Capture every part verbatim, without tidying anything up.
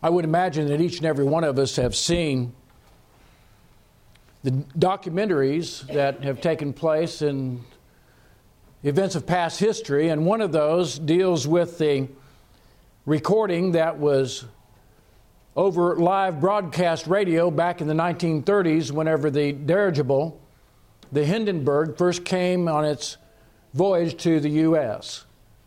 I would imagine that each and every one of us have seen the documentaries that have taken place in events of past history, and one of those deals with the recording that was over live broadcast radio back in the nineteen thirties whenever the dirigible, the Hindenburg, first came on its voyage to the U S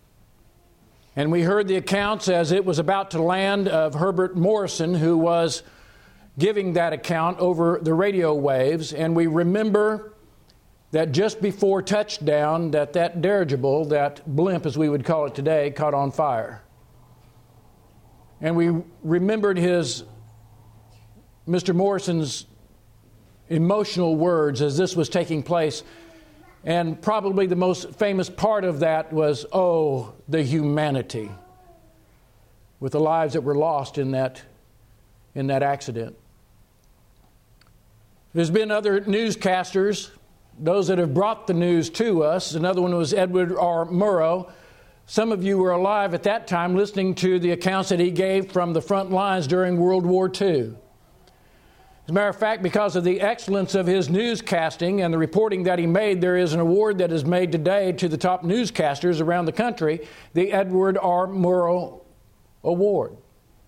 And we heard the accounts as it was about to land of Herbert Morrison, who was giving that account over the radio waves. And we remember that just before touchdown, that that dirigible, that blimp as we would call it today, caught on fire. And we remembered his, Mister Morrison's emotional words as this was taking place. And probably the most famous part of that was, oh, the humanity, with the lives that were lost in that, in that accident. There's been other newscasters, those that have brought the news to us. Another one was Edward R. Murrow. Some of you were alive at that time listening to the accounts that he gave from the front lines during World War Two. As a matter of fact, because of the excellence of his newscasting and the reporting that he made, there is an award that is made today to the top newscasters around the country, the Edward R. Murrow Award.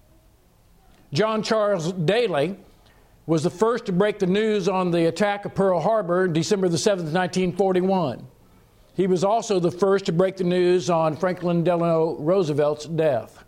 John Charles Daly was the first to break the news on the attack of Pearl Harbor, December the seventh, nineteen forty-one. He was also the first to break the news on Franklin Delano Roosevelt's death.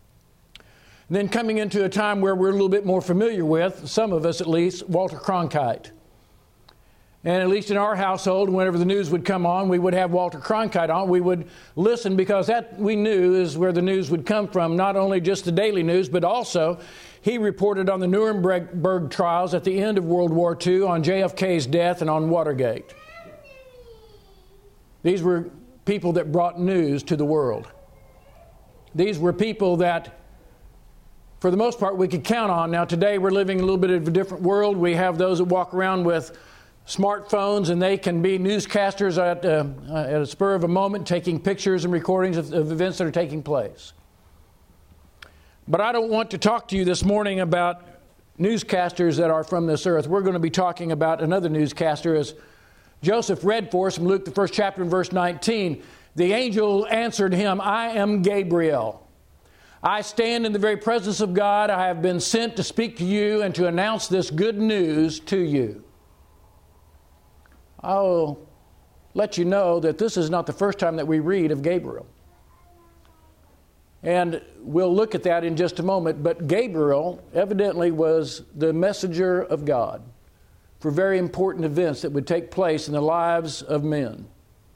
And then coming into a time where we're a little bit more familiar with, some of us at least, Walter Cronkite. And at least in our household, whenever the news would come on, we would have Walter Cronkite on. We would listen because that we knew is where the news would come from, not only just the daily news, but also he reported on the Nuremberg trials at the end of World War Two, on J F K's death, and on Watergate. These were people that brought news to the world. These were people that, for the most part, we could count on. Now, today we're living in a little bit of a different world. We have those that walk around with smartphones, and they can be newscasters at, uh, at a spur of a moment, taking pictures and recordings of, of events that are taking place. But I don't want to talk to you this morning about newscasters that are from this earth. We're going to be talking about another newscaster, as Joseph read for us from Luke, the first chapter, and verse nineteen. The angel answered him, I am Gabriel. I stand in the very presence of God. I have been sent to speak to you and to announce this good news to you. I'll let you know that this is not the first time that we read of Gabriel. And we'll look at that in just a moment. But Gabriel evidently was the messenger of God for very important events that would take place in the lives of men.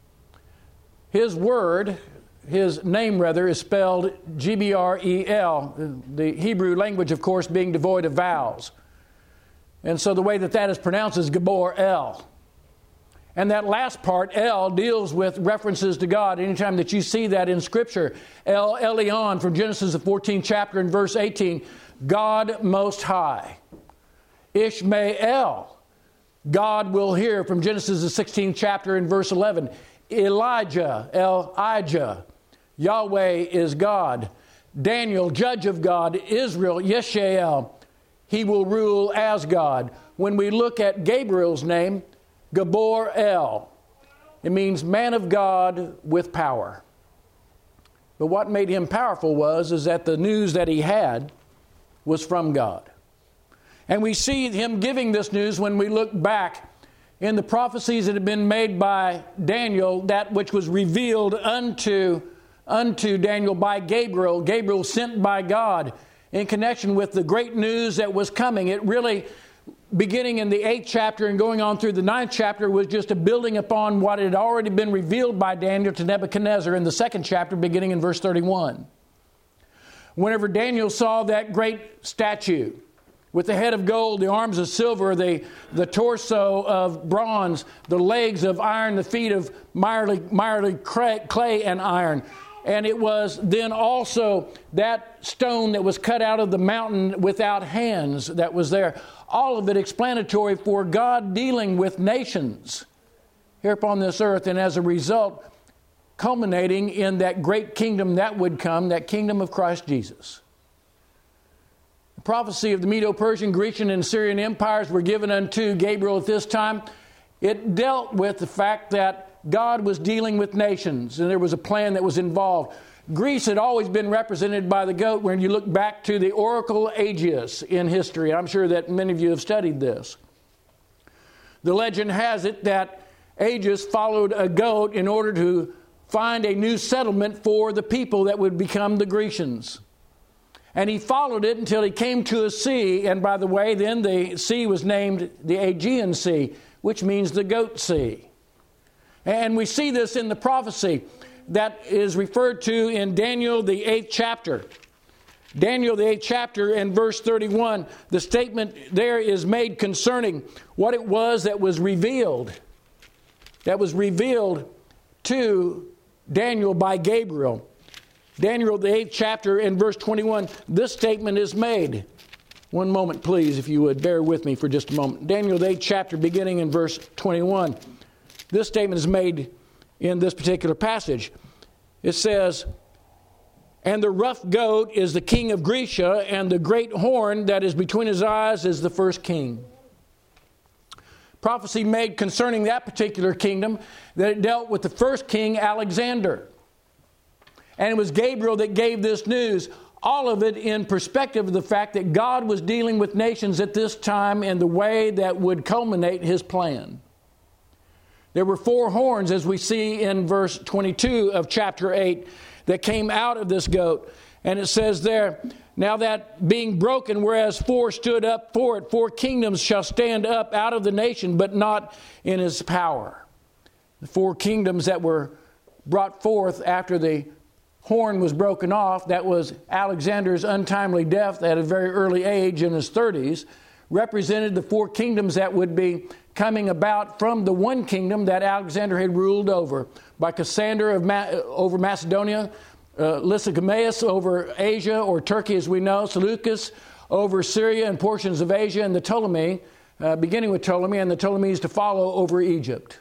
His word, his name rather, is spelled G B R E L, the Hebrew language, of course, being devoid of vowels. And so the way that that is pronounced is Gabor El. And that last part, El, deals with references to God. Anytime that you see that in Scripture, El Elyon from Genesis the fourteenth chapter and verse eighteen, God Most High. Ishmael, God will hear from Genesis the sixteenth chapter and verse eleven. Elijah, Elijah, Yahweh is God. Daniel, judge of God. Israel, Yeshael, he will rule as God. When we look at Gabriel's name, Gabor El, it means man of God with power. But what made him powerful was is that the news that he had was from God. And we see him giving this news when we look back in the prophecies that had been made by Daniel, that which was revealed unto, unto Daniel by Gabriel, Gabriel sent by God in connection with the great news that was coming. It really, beginning in the eighth chapter and going on through the ninth chapter, was just a building upon what had already been revealed by Daniel to Nebuchadnezzar in the second chapter, beginning in verse thirty-one. Whenever Daniel saw that great statue, with the head of gold, the arms of silver, the, the torso of bronze, the legs of iron, the feet of mirely, mirely clay and iron. And it was then also that stone that was cut out of the mountain without hands that was there. All of it explanatory for God dealing with nations here upon this earth. And as a result, culminating in that great kingdom that would come, that kingdom of Christ Jesus. The prophecy of the Medo-Persian, Grecian, and Syrian empires were given unto Gabriel at this time. It dealt with the fact that God was dealing with nations, and there was a plan that was involved. Greece had always been represented by the goat when you look back to the Oracle Aegeus in history. I'm sure that many of you have studied this. The legend has it that Aegeus followed a goat in order to find a new settlement for the people that would become the Grecians. And he followed it until he came to a sea, and by the way, then the sea was named the Aegean Sea, which means the Goat Sea. And we see this in the prophecy that is referred to in Daniel, the eighth chapter. Daniel, the eighth chapter, and verse thirty-one, the statement there is made concerning what it was that was revealed, that was revealed to Daniel by Gabriel. Daniel, the eighth chapter, and verse twenty-one, this statement is made. One moment, please, if you would bear with me for just a moment. Daniel, the eighth chapter, beginning in verse twenty-one. This statement is made in this particular passage. It says, and the rough goat is the king of Grecia, and the great horn that is between his eyes is the first king. Prophecy made concerning that particular kingdom that it dealt with the first king, Alexander. And it was Gabriel that gave this news. All of it in perspective of the fact that God was dealing with nations at this time in the way that would culminate his plan. There were four horns, as we see in verse twenty-two of chapter eight, that came out of this goat. And it says there, now that being broken, whereas four stood up for it, four kingdoms shall stand up out of the nation, but not in his power. The four kingdoms that were brought forth after the horn was broken off, that was Alexander's untimely death at a very early age in his thirties, represented the four kingdoms that would be coming about from the one kingdom that Alexander had ruled over, by Cassander of Ma- over Macedonia, uh, Lysimaeus over Asia or Turkey as we know, Seleucus over Syria and portions of Asia, and the Ptolemy, uh, beginning with Ptolemy, and the Ptolemies to follow over Egypt.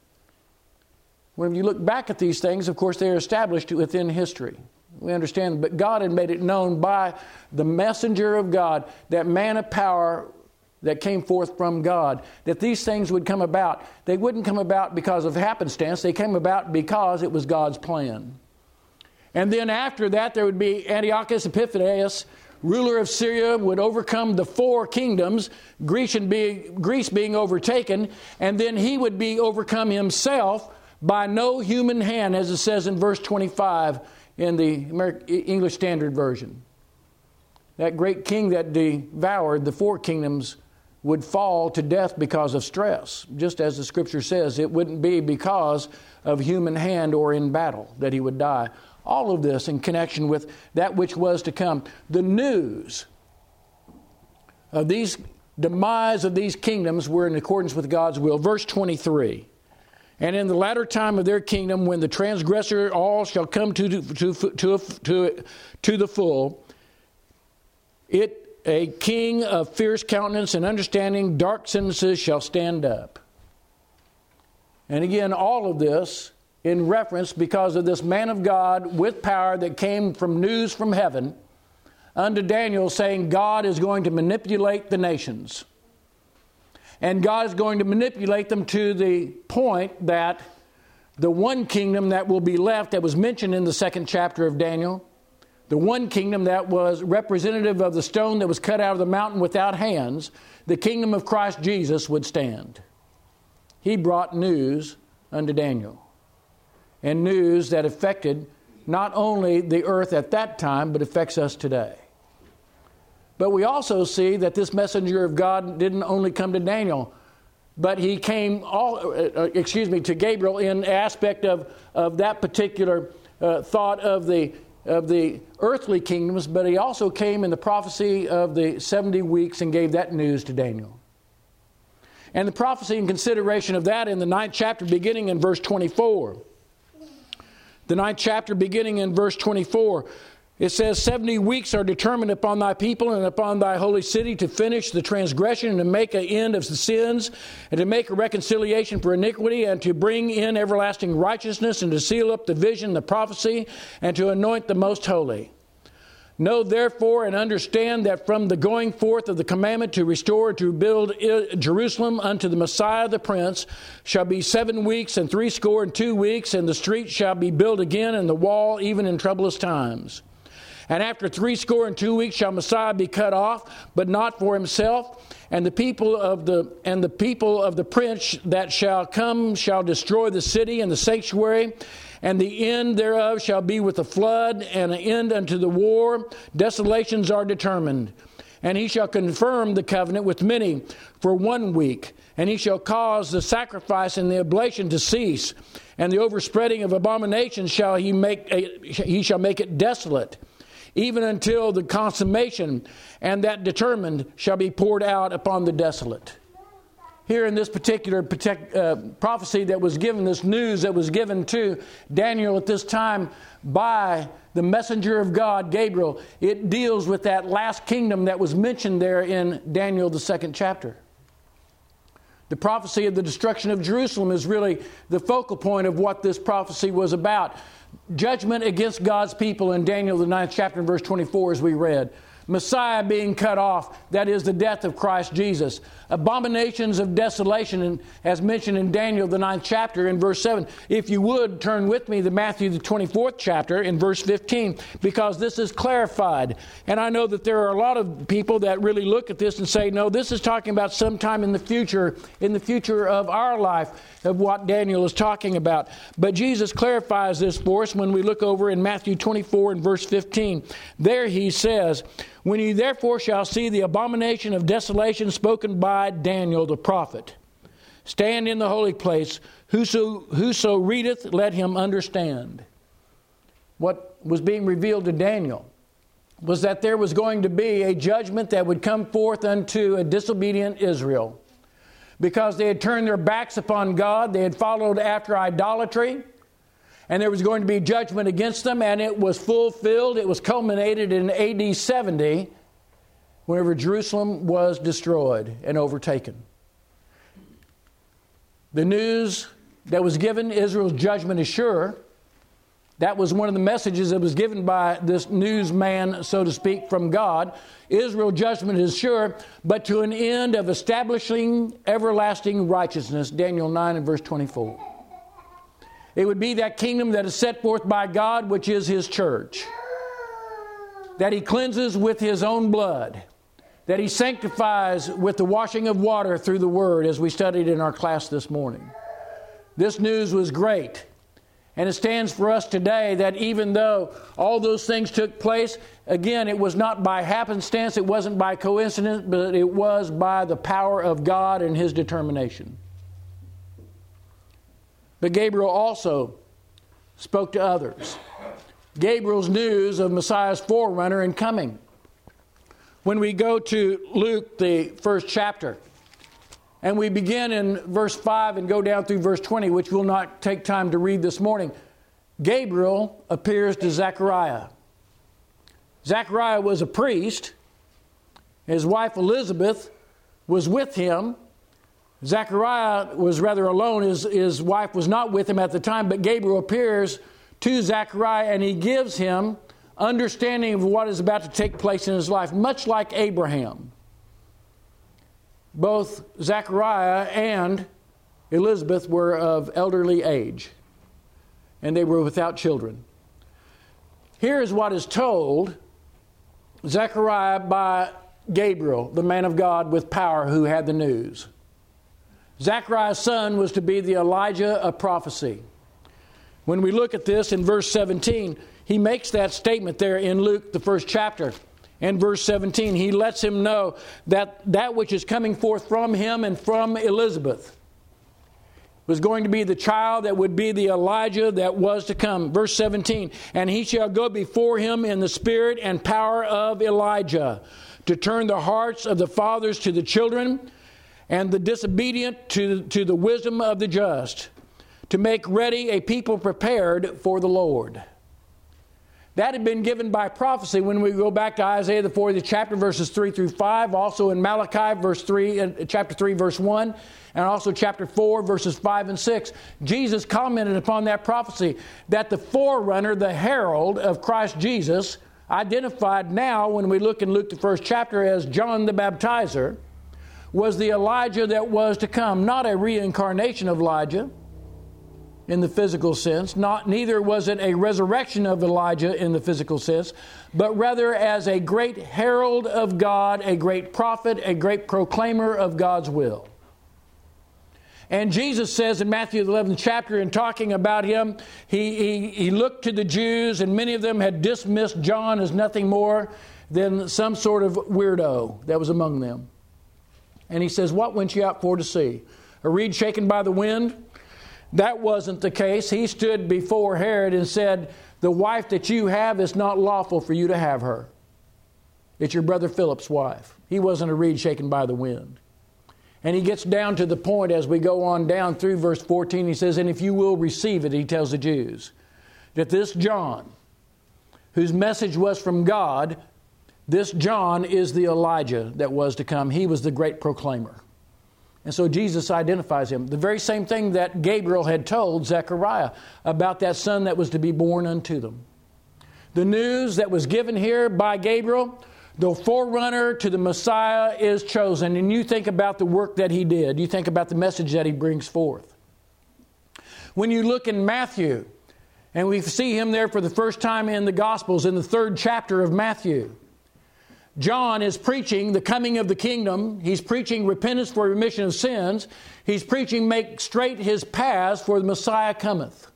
When you look back at these things, of course, they are established within history. We understand, but God had made it known by the messenger of God, that man of power that came forth from God, that these things would come about. They wouldn't come about because of happenstance. They came about because it was God's plan. And then after that, there would be Antiochus Epiphanes, ruler of Syria, would overcome the four kingdoms, Grecian being, Greece being overtaken, and then he would be overcome himself by no human hand, as it says in verse twenty-five in the American, English Standard Version. That great king that devoured the four kingdoms would fall to death because of stress. Just as the Scripture says, it wouldn't be because of human hand or in battle that he would die. All of this in connection with that which was to come. The news of these demise of these kingdoms were in accordance with God's will. Verse twenty-three. And in the latter time of their kingdom, when the transgressor all shall come to, to, to, to, to the full, it a king of fierce countenance and understanding, dark sentences shall stand up. And again, all of this in reference because of this man of God with power that came from news from heaven unto Daniel, saying God is going to manipulate the nations. And God is going to manipulate them to the point that the one kingdom that will be left, that was mentioned in the second chapter of Daniel, the one kingdom that was representative of the stone that was cut out of the mountain without hands, the kingdom of Christ Jesus would stand. He brought news unto Daniel, and news that affected not only the earth at that time, but affects us today. But we also see that this messenger of God didn't only come to Daniel, but he came, all, uh, excuse me, to Gabriel in aspect of, of that particular uh, thought of the of the earthly kingdoms, but he also came in the prophecy of the seventy weeks and gave that news to Daniel. And the prophecy and consideration of that in the ninth chapter beginning in verse twenty-four. The ninth chapter beginning in verse twenty-four. It says, seventy weeks are determined upon thy people and upon thy holy city to finish the transgression and to make an end of the sins and to make a reconciliation for iniquity and to bring in everlasting righteousness and to seal up the vision, the prophecy, and to anoint the most holy. Know therefore and understand that from the going forth of the commandment to restore, to build Jerusalem unto the Messiah the Prince, shall be seven weeks and threescore and two weeks, and the street shall be built again, and the wall even in troublous times. And after threescore and two weeks shall Messiah be cut off, but not for himself. And the people of the and the people of the prince that shall come shall destroy the city and the sanctuary, and the end thereof shall be with a flood, and an end unto the war. Desolations are determined. And he shall confirm the covenant with many for one week, and he shall cause the sacrifice and the oblation to cease, and the overspreading of abominations shall he make a, he shall make it desolate, even until the consummation, and that determined shall be poured out upon the desolate. Here in this particular protect, uh, prophecy that was given, this news that was given to Daniel at this time by the messenger of God, Gabriel, it deals with that last kingdom that was mentioned there in Daniel, the second chapter. The prophecy of the destruction of Jerusalem is really the focal point of what this prophecy was about. Judgment against God's people in Daniel, the ninth chapter, and verse twenty-four, as we read. Messiah being cut off, that is the death of Christ Jesus. Abominations of desolation, as mentioned in Daniel, the ninth chapter, in verse seven. If you would, turn with me to Matthew, the twenty-fourth chapter, in verse fifteen, because this is clarified. And I know that there are a lot of people that really look at this and say, no, this is talking about sometime in the future, in the future of our life, of what Daniel is talking about. But Jesus clarifies this for us when we look over in Matthew twenty-four and verse fifteen. There he says, when you therefore shall see the abomination of desolation spoken by Daniel the prophet, stand in the holy place, whoso, whoso readeth, let him understand. What was being revealed to Daniel was that there was going to be a judgment that would come forth unto a disobedient Israel, because they had turned their backs upon God, they had followed after idolatry, and there was going to be judgment against them, and it was fulfilled. It was culminated in A D seventy, whenever Jerusalem was destroyed and overtaken. The news that was given, Israel's judgment is sure. That was one of the messages that was given by this newsman, so to speak, from God. Israel's judgment is sure, but to an end of establishing everlasting righteousness, Daniel nine and verse twenty-four. It would be that kingdom that is set forth by God, which is His church, that He cleanses with His own blood, that He sanctifies with the washing of water through the Word, as we studied in our class this morning. This news was great, and it stands for us today that even though all those things took place, again, it was not by happenstance, it wasn't by coincidence, but it was by the power of God and His determination. But Gabriel also spoke to others. Gabriel's news of Messiah's forerunner and coming. When we go to Luke, the first chapter, and we begin in verse five and go down through verse twenty, which we'll not take time to read this morning, Gabriel appears to Zechariah. Zechariah was a priest. His wife Elizabeth was with him. Zechariah was rather alone. His, his wife was not with him at the time, but Gabriel appears to Zechariah and he gives him understanding of what is about to take place in his life, much like Abraham. Both Zechariah and Elizabeth were of elderly age, and they were without children. Here is what is told Zechariah by Gabriel, the man of God with power who had the news. Zechariah's son was to be the Elijah of prophecy. When we look at this in verse seventeen, he makes that statement there in Luke, the first chapter. In verse seventeen, he lets him know that that which is coming forth from him and from Elizabeth was going to be the child that would be the Elijah that was to come. Verse seventeen, and he shall go before him in the spirit and power of Elijah, to turn the hearts of the fathers to the children, and the disobedient to, to the wisdom of the just, to make ready a people prepared for the Lord. That had been given by prophecy when we go back to Isaiah the fortieth chapter, verses three through five, also in Malachi verse three, uh, chapter three, verse one, and also chapter four, verses five and six. Jesus commented upon that prophecy that the forerunner, the herald of Christ Jesus, identified now when we look in Luke the first chapter as John the Baptizer, was the Elijah that was to come. Not a reincarnation of Elijah in the physical sense, not neither was it a resurrection of Elijah in the physical sense, but rather as a great herald of God, a great prophet, a great proclaimer of God's will. And Jesus says in Matthew the eleventh chapter, in talking about him, he, he, he looked to the Jews, and many of them had dismissed John as nothing more than some sort of weirdo that was among them. And he says, what went you out for to see? A reed shaken by the wind? That wasn't the case. He stood before Herod and said, the wife that you have is not lawful for you to have her. It's your brother Philip's wife. He wasn't a reed shaken by the wind. And he gets down to the point as we go on down through verse fourteen. He says, and if you will receive it, he tells the Jews, that this John, whose message was from God, this John is the Elijah that was to come. He was the great proclaimer. And so Jesus identifies him. The very same thing that Gabriel had told Zechariah about that son that was to be born unto them. The news that was given here by Gabriel, the forerunner to the Messiah is chosen. And you think about the work that he did. You think about the message that he brings forth. When you look in Matthew, and we see him there for the first time in the Gospels, in the third chapter of Matthew, John is preaching the coming of the kingdom. He's preaching repentance for remission of sins. He's preaching make straight his paths, for the Messiah cometh.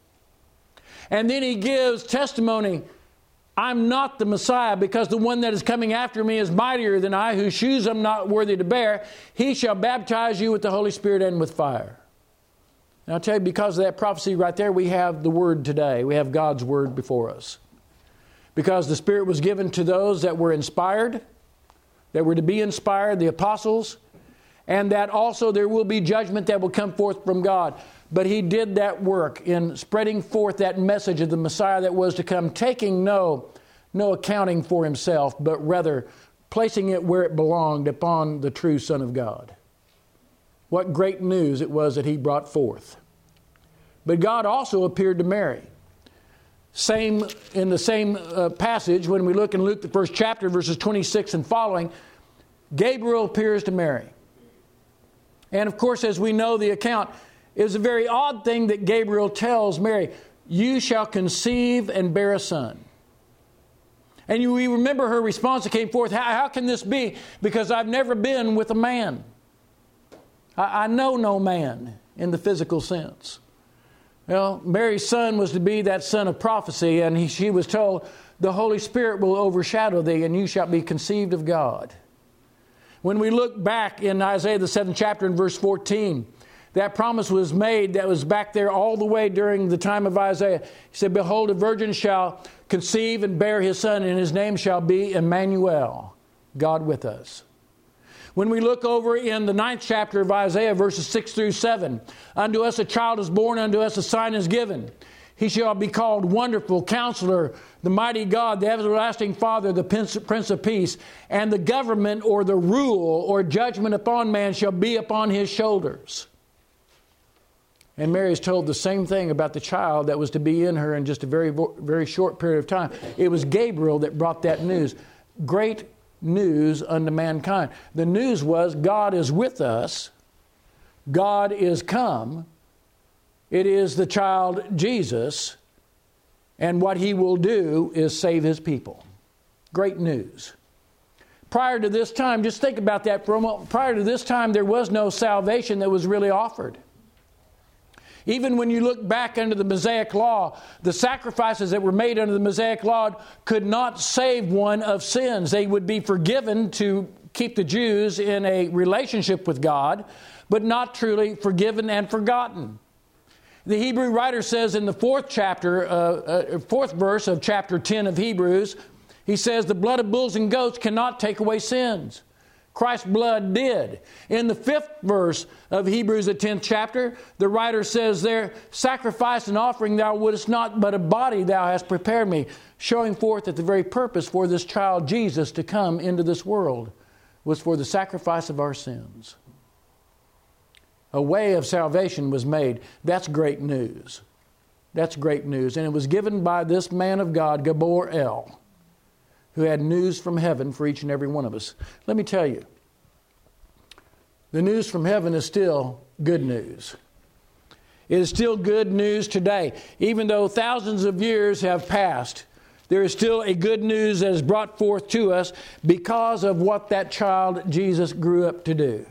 And then he gives testimony, I'm not the Messiah, because the one that is coming after me is mightier than I, whose shoes I'm not worthy to bear. He shall baptize you with the Holy Spirit and with fire. And I'll tell you, because of that prophecy right there, we have the Word today. We have God's Word before us. Because the Spirit was given to those that were inspired, that were to be inspired, the apostles, and that also there will be judgment that will come forth from God. But he did that work in spreading forth that message of the Messiah that was to come, taking no, no accounting for himself, but rather placing it where it belonged, upon the true Son of God. What great news it was that he brought forth. But God also appeared to Mary. Same in the same uh, passage, when we look in Luke the first chapter, verses twenty-six and following, Gabriel appears to Mary. And of course, as we know the account, it was a very odd thing that Gabriel tells Mary, you shall conceive and bear a son. And you, we remember her response that came forth, how, how can this be? Because I've never been with a man. I, I know no man in the physical sense. Well, Mary's son was to be that son of prophecy, and he, she was told, the Holy Spirit will overshadow thee, and you shall be conceived of God. When we look back in Isaiah the seventh chapter in verse fourteen, that promise was made that was back there all the way during the time of Isaiah. He said, behold, a virgin shall conceive and bear his son, and his name shall be Emmanuel, God with us. When we look over in the ninth chapter of Isaiah, verses six through seven, unto us a child is born, unto us a sign is given. He shall be called Wonderful, Counselor, the Mighty God, the Everlasting Father, the Prince of Peace. And the government, or the rule or judgment upon man, shall be upon his shoulders. And Mary is told the same thing about the child that was to be in her in just a very, very short period of time. It was Gabriel that brought that news. Great news unto mankind. The news was God is with us. God is come. It is the child Jesus. And what he will do is save his people. Great news. Prior to this time, just think about that for a moment. Prior to this time, there was no salvation that was really offered. Even when you look back under the Mosaic Law, the sacrifices that were made under the Mosaic Law could not save one of sins. They would be forgiven to keep the Jews in a relationship with God, but not truly forgiven and forgotten. The Hebrew writer says in the fourth chapter, uh, uh, fourth verse of chapter ten of Hebrews, he says, the blood of bulls and goats cannot take away sins. Christ's blood did. In the fifth verse of Hebrews, the tenth chapter, the writer says there, sacrifice and offering thou wouldest not, but a body thou hast prepared me, showing forth that the very purpose for this child Jesus to come into this world was for the sacrifice of our sins. A way of salvation was made. That's great news. That's great news. And it was given by this man of God, Gabor El. who had news from heaven for each and every one of us. Let me tell you, the news from heaven is still good news. It is still good news today. Even though thousands of years have passed, there is still a good news that is brought forth to us because of what that child Jesus grew up to do.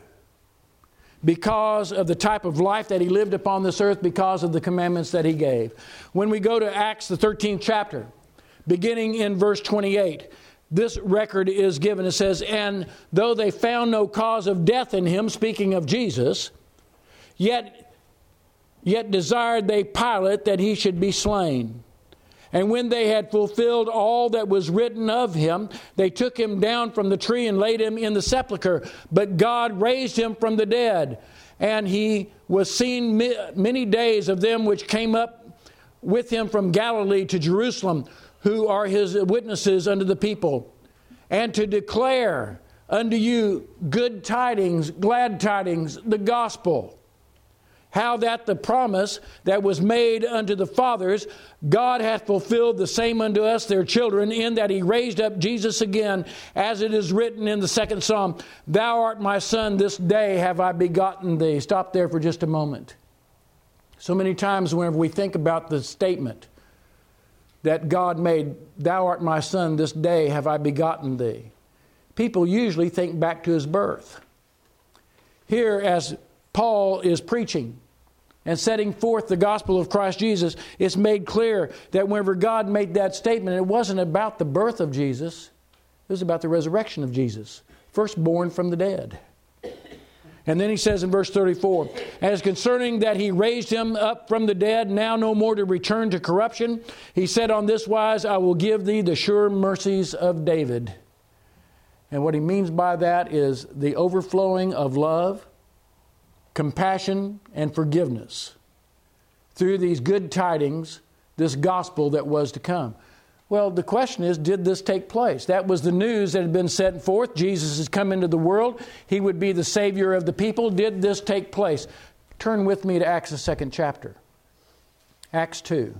Because of the type of life that he lived upon this earth, because of the commandments that he gave. When we go to Acts, the thirteenth chapter, beginning in verse twenty-eight, this record is given. It says, "And though they found no cause of death in him," speaking of Jesus, yet, yet desired they Pilate that he should be slain. And when they had fulfilled all that was written of him, they took him down from the tree and laid him in the sepulchre. But God raised him from the dead, and he was seen many days of them which came up with him from Galilee to Jerusalem, who are his witnesses unto the people, and to declare unto you good tidings, glad tidings, the gospel. How that the promise that was made unto the fathers, God hath fulfilled the same unto us, their children, in that he raised up Jesus again, as it is written in the second Psalm, "Thou art my son, this day have I begotten thee." Stop there for just a moment. So many times whenever we think about the statement that God made, "Thou art my son, this day have I begotten thee," people usually think back to his birth. Here, as Paul is preaching and setting forth the gospel of Christ Jesus, it's made clear that whenever God made that statement, it wasn't about the birth of Jesus. It was about the resurrection of Jesus, firstborn from the dead. And then he says in verse thirty-four, "As concerning that he raised him up from the dead, now no more to return to corruption, he said on this wise, I will give thee the sure mercies of David." And what he means by that is the overflowing of love, compassion, and forgiveness through these good tidings, this gospel that was to come. Well, the question is, did this take place? That was the news that had been sent forth. Jesus has come into the world. He would be the Savior of the people. Did this take place? Turn with me to Acts, the second chapter. Acts two.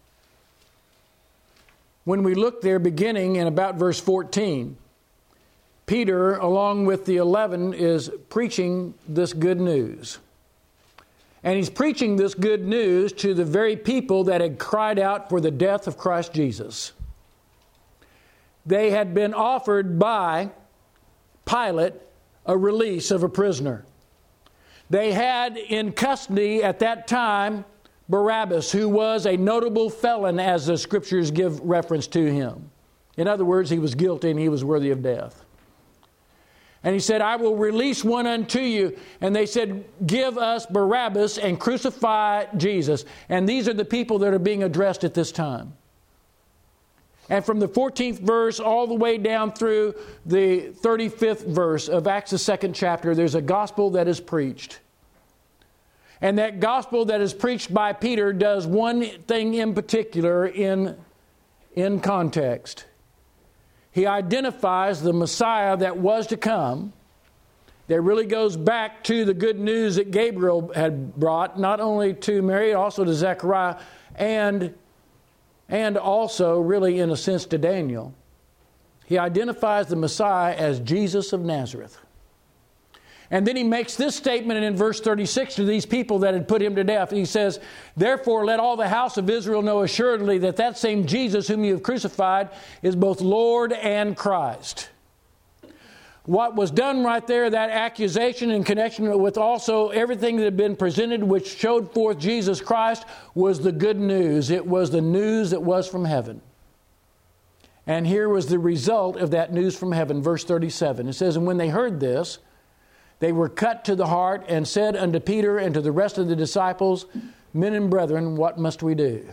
When we look there, beginning in about verse fourteen, Peter, along with the eleven, is preaching this good news. And he's preaching this good news to the very people that had cried out for the death of Christ Jesus. They had been offered by Pilate a release of a prisoner. They had in custody at that time Barabbas, who was a notable felon, as the Scriptures give reference to him. In other words, he was guilty and he was worthy of death. And he said, "I will release one unto you." And they said, "Give us Barabbas and crucify Jesus." And these are the people that are being addressed at this time. And from the fourteenth verse all the way down through the thirty-fifth verse of Acts, the second chapter, there's a gospel that is preached. And that gospel that is preached by Peter does one thing in particular in, in context. He identifies the Messiah that was to come. That really goes back to the good news that Gabriel had brought, not only to Mary, also to Zechariah, and, and also, really in a sense, to Daniel. He identifies the Messiah as Jesus of Nazareth. And then he makes this statement in verse thirty-six to these people that had put him to death. He says, "Therefore let all the house of Israel know assuredly that that same Jesus whom you have crucified is both Lord and Christ." What was done right there, that accusation in connection with also everything that had been presented which showed forth Jesus Christ, was the good news. It was the news that was from heaven. And here was the result of that news from heaven. Verse thirty-seven, it says, "And when they heard this, they were cut to the heart and said unto Peter and to the rest of the disciples, Men and brethren, what must we do?"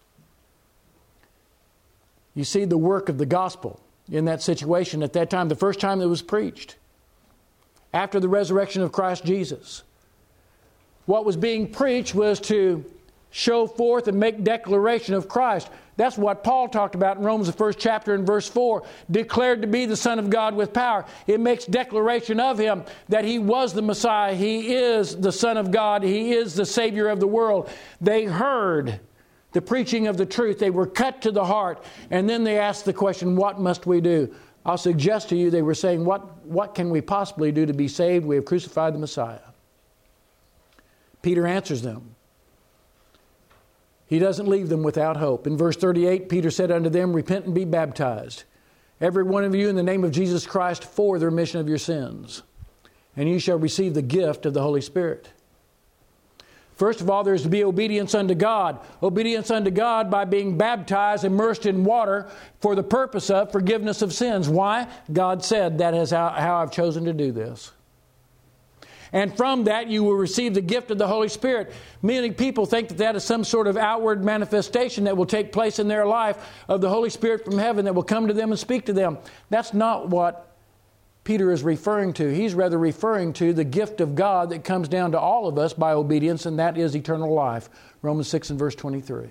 You see the work of the gospel in that situation at that time, the first time it was preached, after the resurrection of Christ Jesus. What was being preached was to show forth and make declaration of Christ. That's what Paul talked about in Romans, the first chapter in verse four. Declared to be the Son of God with power. It makes declaration of Him that He was the Messiah. He is the Son of God. He is the Savior of the world. They heard the preaching of the truth. They were cut to the heart. And then they asked the question, what must we do? I'll suggest to you they were saying, what, what can we possibly do to be saved? We have crucified the Messiah. Peter answers them. He doesn't leave them without hope. In verse thirty-eight, Peter said unto them, repent and be baptized, every one of you in the name of Jesus Christ for the remission of your sins, and you shall receive the gift of the Holy Spirit. First of all, there's to be obedience unto God. Obedience unto God by being baptized, immersed in water for the purpose of forgiveness of sins. Why? God said, that is how, how I've chosen to do this. And from that you will receive the gift of the Holy Spirit. Many people think that that is some sort of outward manifestation that will take place in their life of the Holy Spirit from heaven that will come to them and speak to them. That's not what Peter is referring to. He's rather referring to the gift of God that comes down to all of us by obedience, and that is eternal life. Romans six and verse twenty-three.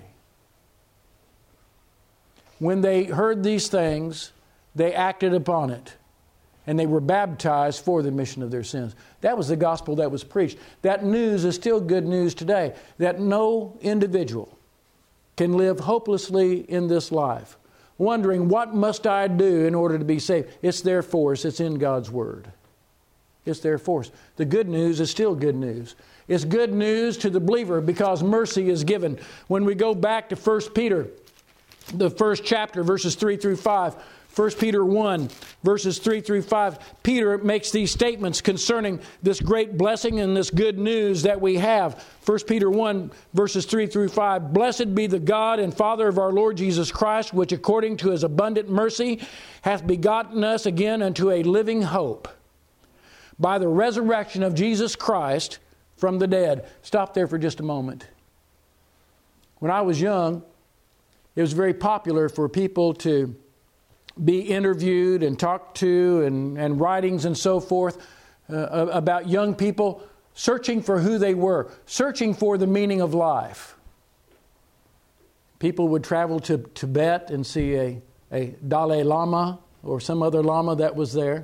When they heard these things, they acted upon it, and they were baptized for the remission of their sins. That was the gospel that was preached. That news is still good news today, that no individual can live hopelessly in this life, wondering, what must I do in order to be saved? It's there for us. It's in God's Word. It's there for us. The good news is still good news. It's good news to the believer because mercy is given. When we go back to First Peter, the first chapter, verses three through five, First Peter one, verses three through five, Peter makes these statements concerning this great blessing and this good news that we have. First Peter one, verses three through five, blessed be the God and Father of our Lord Jesus Christ, which according to His abundant mercy hath begotten us again unto a living hope by the resurrection of Jesus Christ from the dead. Stop there for just a moment. When I was young, it was very popular for people to be interviewed and talked to, and, and writings and so forth uh, about young people searching for who they were, searching for the meaning of life. People would travel to Tibet and see a, a Dalai Lama or some other Lama that was there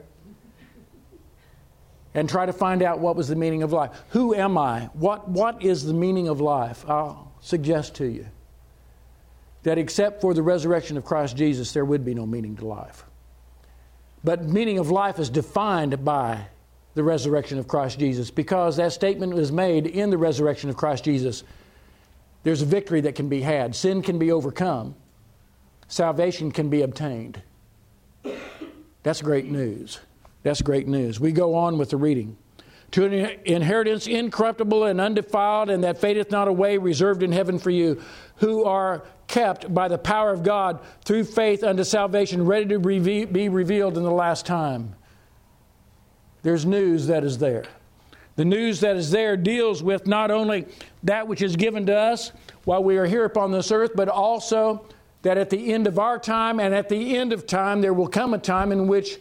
and try to find out what was the meaning of life. Who am I? What, what is the meaning of life? I'll suggest to you that except for the resurrection of Christ Jesus, there would be no meaning to life. But meaning of life is defined by the resurrection of Christ Jesus, because that statement was made in the resurrection of Christ Jesus. There's a victory that can be had. Sin can be overcome. Salvation can be obtained. That's great news. That's great news. We go on with the reading. To an inheritance incorruptible and undefiled, and that fadeth not away, reserved in heaven for you, who are kept by the power of God through faith unto salvation, ready to reve- be revealed in the last time. There's news that is there. The news that is there deals with not only that which is given to us while we are here upon this earth, but also that at the end of our time and at the end of time, there will come a time in which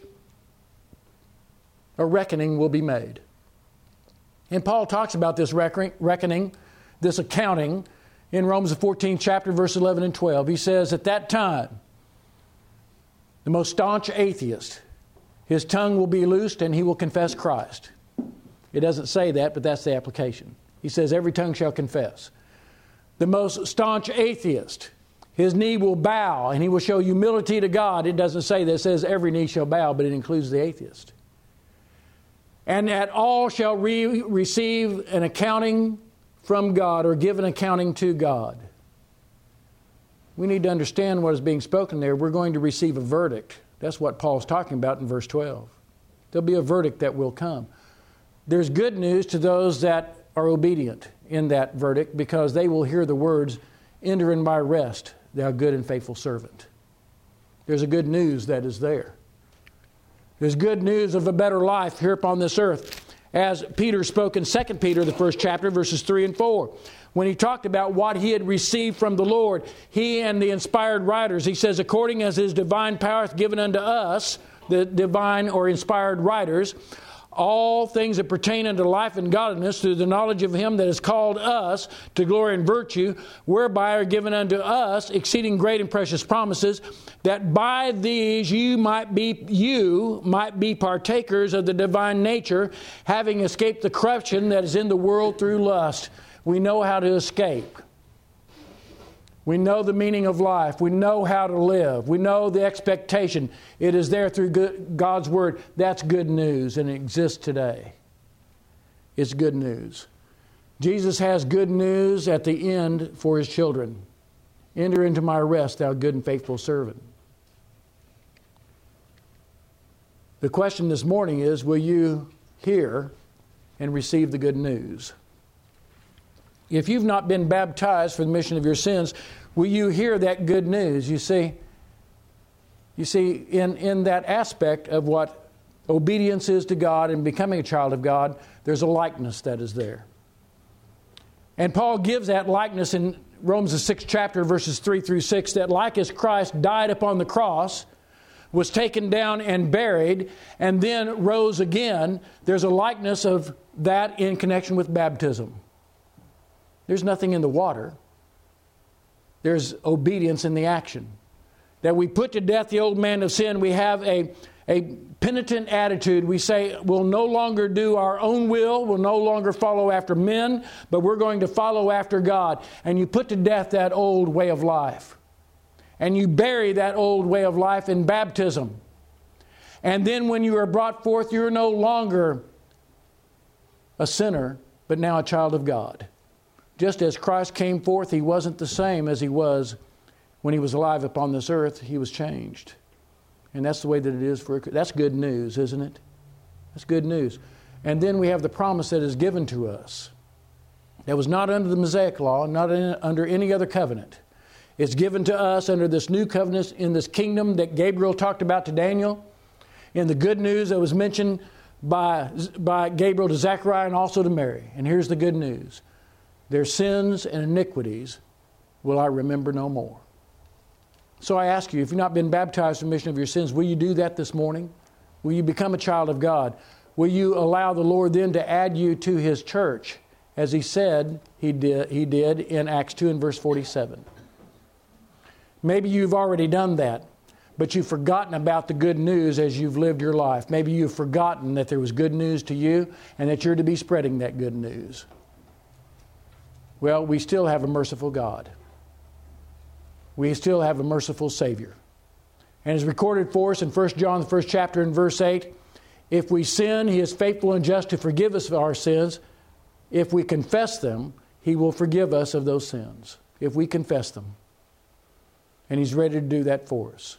a reckoning will be made. And Paul talks about this reckoning, this accounting, in Romans the fourteenth chapter, verse eleven and twelve. He says, at that time, the most staunch atheist, his tongue will be loosed and he will confess Christ. It doesn't say that, but that's the application. He says, every tongue shall confess. The most staunch atheist, his knee will bow and he will show humility to God. It doesn't say that. It says every knee shall bow, but it includes the atheist. And that all shall re- receive an accounting from God, or give an accounting to God. We need to understand what is being spoken there. We're going to receive a verdict. That's what Paul's talking about in verse twelve. There'll be a verdict that will come. There's good news to those that are obedient in that verdict, because they will hear the words, enter in my rest, thou good and faithful servant. There's a good news that is there. There's good news of a better life here upon this earth. As Peter spoke in Second Peter, the first chapter, verses three and four, when he talked about what he had received from the Lord, he and the inspired writers, he says, according as His divine power hath given unto us, the divine or inspired writers, all things that pertain unto life and godliness, through the knowledge of Him that has called us to glory and virtue, whereby are given unto us exceeding great and precious promises, that by these you might be you might be partakers of the divine nature, having escaped the corruption that is in the world through lust. We know how to escape. We know the meaning of life. We know how to live. We know the expectation. It is there through good, God's Word. That's good news, and it exists today. It's good news. Jesus has good news at the end for His children. Enter into my rest, thou good and faithful servant. The question this morning is, will you hear and receive the good news? If you've not been baptized for the remission of your sins, will you hear that good news? You see, you see, in, in that aspect of what obedience is to God and becoming a child of God, there's a likeness that is there. And Paul gives that likeness in Romans the sixth chapter, verses three through six, that like as Christ died upon the cross, was taken down and buried, and then rose again, there's a likeness of that in connection with baptism. There's nothing in the water. There's obedience in the action. That we put to death the old man of sin. We have a, a penitent attitude. We say we'll no longer do our own will. We'll no longer follow after men, but we're going to follow after God. And you put to death that old way of life. And you bury that old way of life in baptism. And then when you are brought forth, you're no longer a sinner, but now a child of God. Just as Christ came forth, He wasn't the same as He was when He was alive upon this earth. He was changed. And that's the way that it is for... That's good news, isn't it? That's good news. And then we have the promise that is given to us. That was not under the Mosaic law, not in, under any other covenant. It's given to us under this new covenant in this kingdom that Gabriel talked about to Daniel. In the good news that was mentioned by, by Gabriel to Zechariah and also to Mary. And here's the good news. Their sins and iniquities will I remember no more. So I ask you, if you've not been baptized for the remission of your sins, will you do that this morning? Will you become a child of God? Will you allow the Lord then to add you to His church, as He said He did, he did in Acts two and verse forty-seven? Maybe you've already done that, but you've forgotten about the good news as you've lived your life. Maybe you've forgotten that there was good news to you and that you're to be spreading that good news. Well, we still have a merciful God. We still have a merciful Savior. And it's recorded for us in First John, the first chapter and verse eight, if we sin, He is faithful and just to forgive us of our sins. If we confess them, He will forgive us of those sins. If we confess them. And He's ready to do that for us.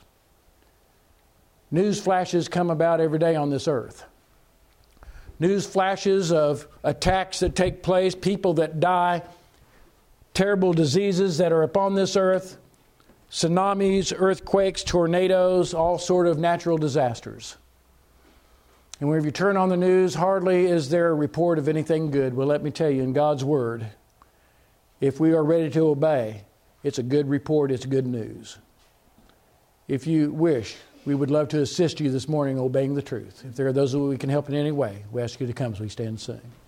News flashes come about every day on this earth. News flashes of attacks that take place, people that die, terrible diseases that are upon this earth, tsunamis, earthquakes, tornadoes, all sort of natural disasters. And whenever you turn on the news, hardly is there a report of anything good. Well, let me tell you, in God's Word, if we are ready to obey, it's a good report, it's good news. If you wish, we would love to assist you this morning in obeying the truth. If there are those who we can help in any way, we ask you to come as we stand and sing.